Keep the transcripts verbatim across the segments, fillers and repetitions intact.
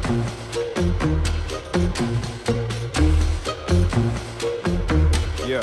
Yeah.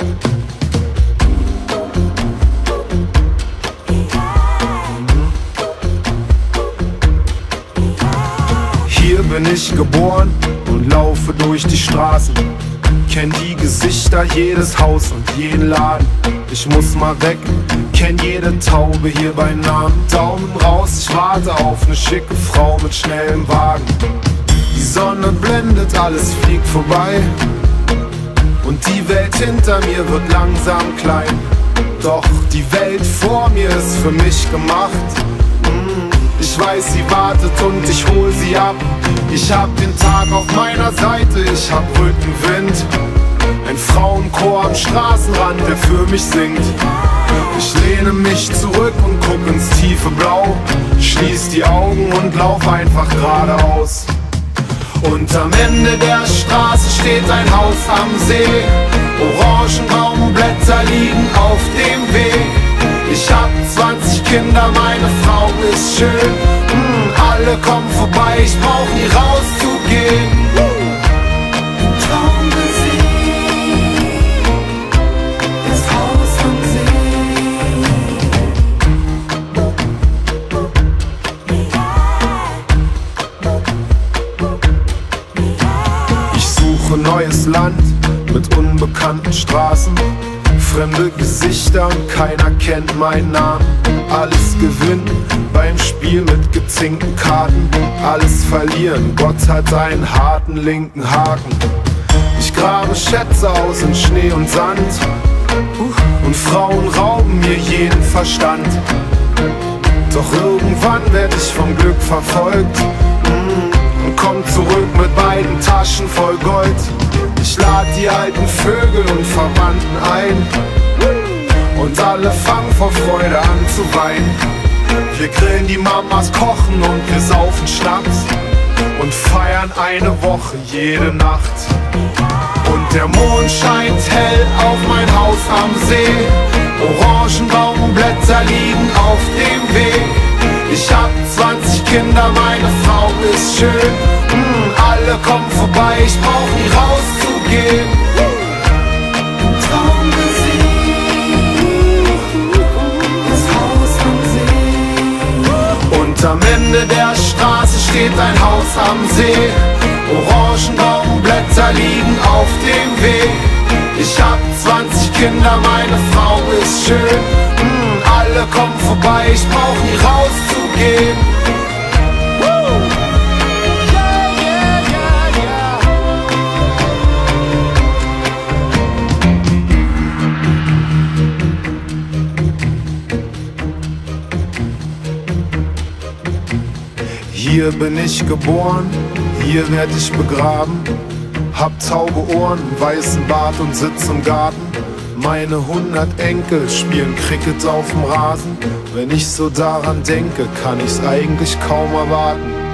Hier bin ich geboren und laufe durch die Straßen. Kenn die Gesichter, jedes Haus und jeden Laden. Ich muss mal weg, kenn jede Taube hier bei Namen. Daumen raus, ich warte auf ne schicke Frau mit schnellem Wagen. Die Sonne blendet, alles fliegt vorbei. Und die Welt hinter mir wird langsam klein. Doch die Welt vor mir ist für mich gemacht. Ich weiß, sie wartet und ich hol sie ab. Ich hab den Tag auf meiner Seite, ich hab Rückenwind. Ein Frauenchor am Straßenrand, der für mich singt. Ich lehne mich zurück und guck ins tiefe Blau. Schließ die Augen und lauf einfach geradeaus. Und am Ende der Straße steht ein Haus am See. Orangenbaumblätter liegen auf dem Weg. Ich hab zwanzig Kinder, meine Frau ist schön. mm, Alle kommen vorbei, ich brauch nie rauszugehen. Neues Land mit unbekannten Straßen, fremde Gesichter und keiner kennt meinen Namen. Alles gewinnen beim Spiel mit gezinkten Karten, alles verlieren, Gott hat einen harten linken Haken. Ich grabe Schätze aus in Schnee und Sand und Frauen rauben mir jeden Verstand. Doch irgendwann werd ich vom Glück verfolgt und komm zurück mit beiden Taschen voll Gold. Ich lad die alten Vögel und Verwandten ein und alle fangen vor Freude an zu weinen. Wir grillen, die Mamas kochen und wir saufen Schnaps und feiern eine Woche jede Nacht. Und der Mond scheint hell auf mein Haus am See. Orangenbaumblätter liegen auf dem Weg. Ich hab zwanzig Kinder, meine Frau ist schön. mm, Alle kommen vorbei, ich brauch nie rauszugehen. Und am Ende der Straße steht ein Haus am See. Orangenbaumblätter liegen auf dem Weg. Ich hab zwanzig Kinder, meine Frau ist schön. mm, Alle kommen vorbei, ich brauch nie rauszugehen. Hier bin ich geboren, hier werd ich begraben. Hab taube Ohren, weißen Bart und sitz im Garten. Meine hundert Enkel spielen Cricket auf dem Rasen. Wenn ich so daran denke, kann ich's eigentlich kaum erwarten.